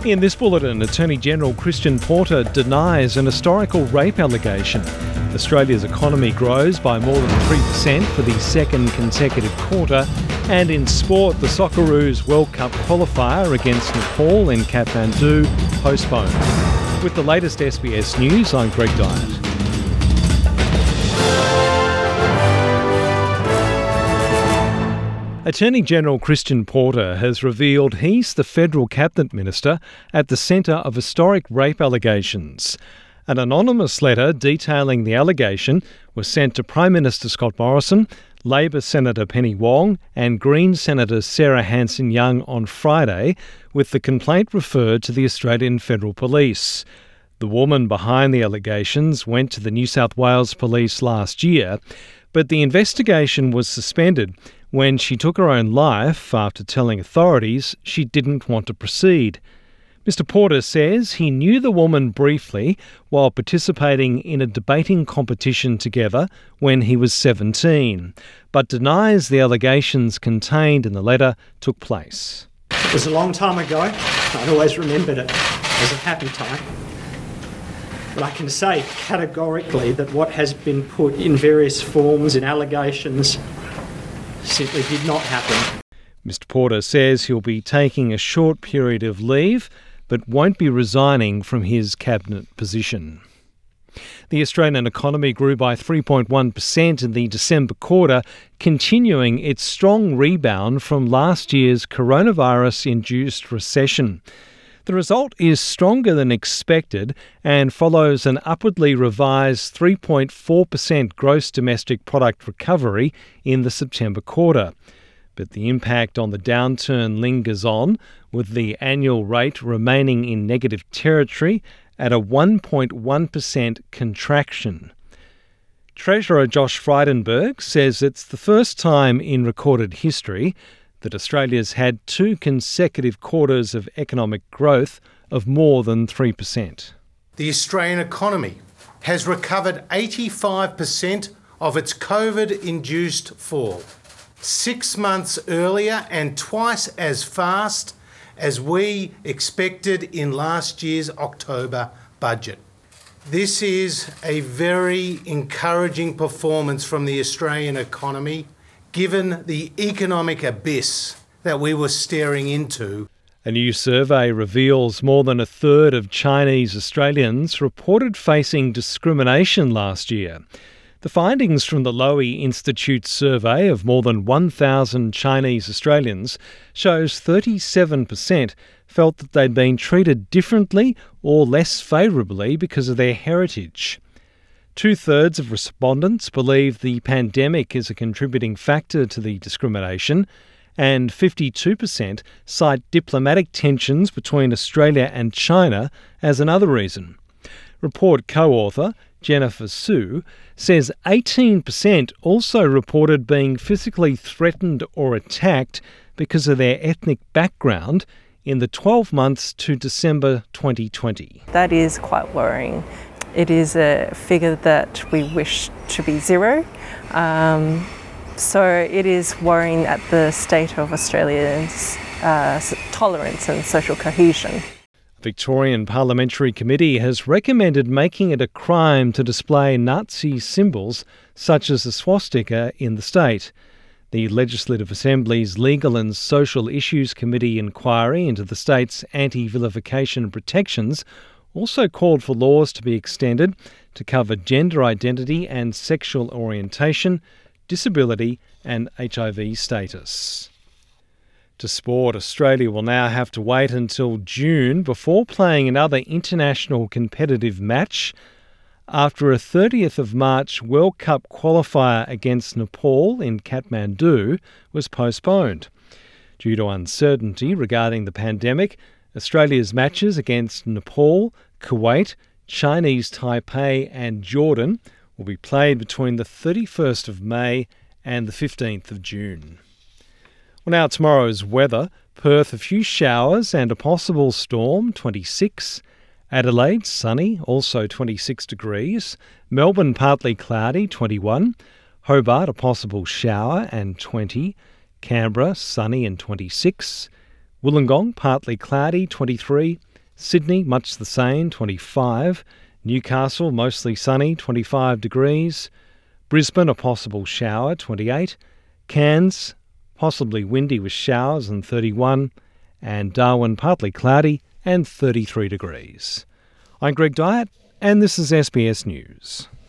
In this bulletin, Attorney General Christian Porter denies an historical rape allegation. Australia's economy grows by more than 3% for the second consecutive quarter. And in sport, the Socceroos World Cup qualifier against Nepal in Kathmandu postponed. With the latest SBS News, I'm Greg Dyett. Attorney General Christian Porter has revealed he's the Federal Cabinet Minister at the centre of historic rape allegations. An anonymous letter detailing the allegation was sent to Prime Minister Scott Morrison, Labor Senator Penny Wong and Green Senator Sarah Hanson-Young on Friday, with the complaint referred to the Australian Federal Police. The woman behind the allegations went to the New South Wales Police last year, but the investigation was suspended when she took her own life after telling authorities she didn't want to proceed. Mr. Porter says he knew the woman briefly while participating in a debating competition together when he was 17, but denies the allegations contained in the letter took place. It was a long time ago. I'd always remembered it as a happy time. But I can say categorically that what has been put in various forms in allegations simply did not happen. Mr. Porter says he'll be taking a short period of leave but won't be resigning from his cabinet position. The Australian economy grew by 3.1% in the December quarter, continuing its strong rebound from last year's coronavirus-induced recession. The result is stronger than expected and follows an upwardly revised 3.4% gross domestic product recovery in the September quarter. But the impact on the downturn lingers on, with the annual rate remaining in negative territory at a 1.1% contraction. Treasurer Josh Frydenberg says it's the first time in recorded history that Australia's had two consecutive quarters of economic growth of more than 3%. The Australian economy has recovered 85% of its COVID-induced fall, 6 months earlier and twice as fast as we expected in last year's October budget. This is a very encouraging performance from the Australian economy, given the economic abyss that we were staring into. A new survey reveals more than a third of Chinese Australians reported facing discrimination last year. The findings from the Lowy Institute survey of more than 1,000 Chinese Australians shows 37% felt that they'd been treated differently or less favourably because of their heritage. 2/3 of respondents believe the pandemic is a contributing factor to the discrimination, and 52% cite diplomatic tensions between Australia and China as another reason. Report co-author Jennifer Su says 18% also reported being physically threatened or attacked because of their ethnic background in the 12 months to December 2020. That is quite worrying. It is a figure that we wish to be zero. So it is worrying at the state of Australia's tolerance and social cohesion. The Victorian Parliamentary Committee has recommended making it a crime to display Nazi symbols such as the swastika in the state. The Legislative Assembly's Legal and Social Issues Committee inquiry into the state's anti-vilification protections also called for laws to be extended to cover gender identity and sexual orientation, disability and HIV status. To sport, Australia will now have to wait until June before playing another international competitive match after a 30th of March World Cup qualifier against Nepal in Kathmandu was postponed. Due to uncertainty regarding the pandemic, Australia's matches against Nepal, Kuwait, Chinese Taipei and Jordan will be played between the 31st of May and the 15th of June. Well, now tomorrow's weather. Perth, a few showers and a possible storm, 26. Adelaide, sunny, also 26 degrees. Melbourne, partly cloudy, 21. Hobart, a possible shower and 20. Canberra, sunny and 26. Wollongong, partly cloudy, 23. Sydney, much the same, 25. Newcastle, mostly sunny, 25 degrees. Brisbane, a possible shower, 28. Cairns, possibly windy with showers, and 31. And Darwin, partly cloudy, and 33 degrees. I'm Greg Dyett, and this is SBS News.